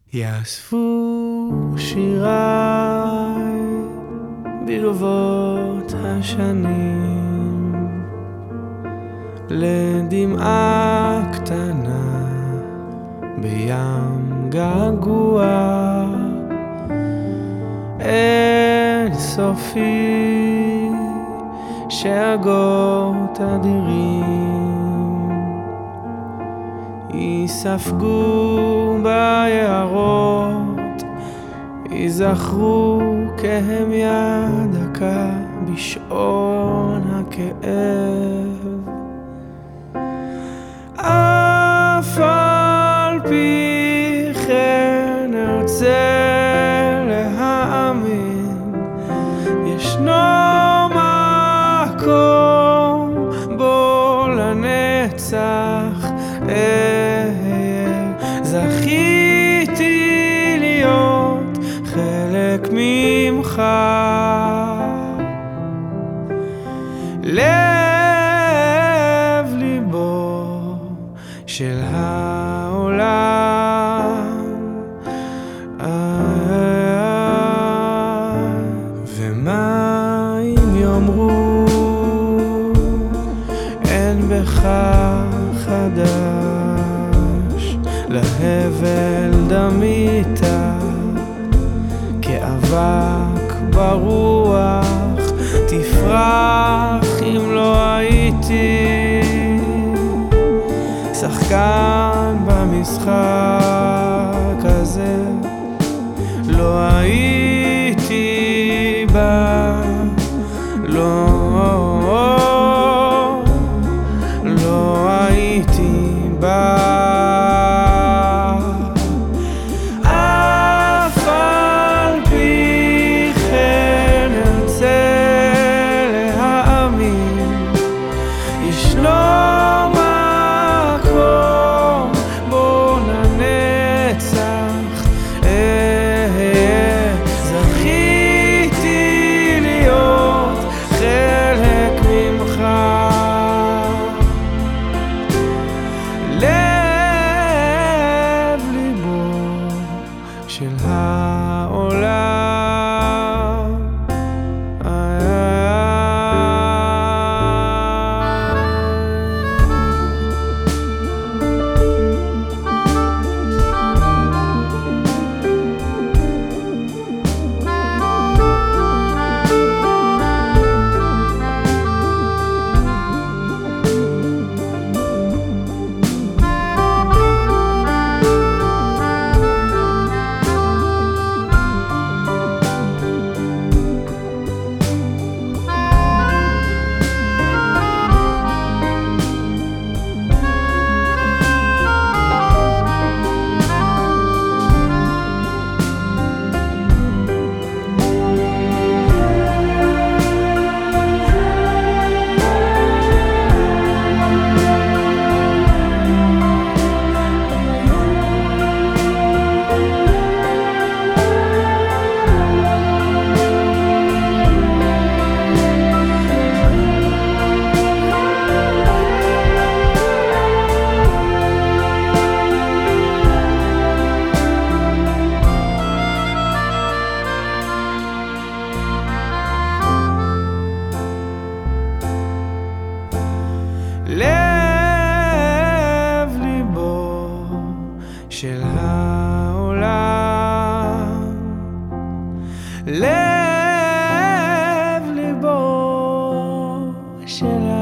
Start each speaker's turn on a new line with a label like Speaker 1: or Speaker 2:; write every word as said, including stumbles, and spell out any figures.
Speaker 1: יאספו שיריי ברבות השנים לדמעה קטנה בים געגוע אין סופי שאגות אדירים יספגו ביערות ייזכרו כהם יד דקה בשעון הכאב אף על פי כן ארצה להאמין ישנו מקום בו לנצח אהיה זכיתי להיות חלק ממך לב ליבו של העולם ומה אם יאמרו אין בך חדש להבל דמית כאבק ברוח תפרח אם לא הייתי שחקן במשחק הזה לא הייתי בה לא לא הייתי בה אף על פי כן ארצה להאמין ישנו מקום בו לנצח אהיה זכיתי להיות חלק ממך לב ליבו של העולם לב ליבו של העולם לב ליבו של העולם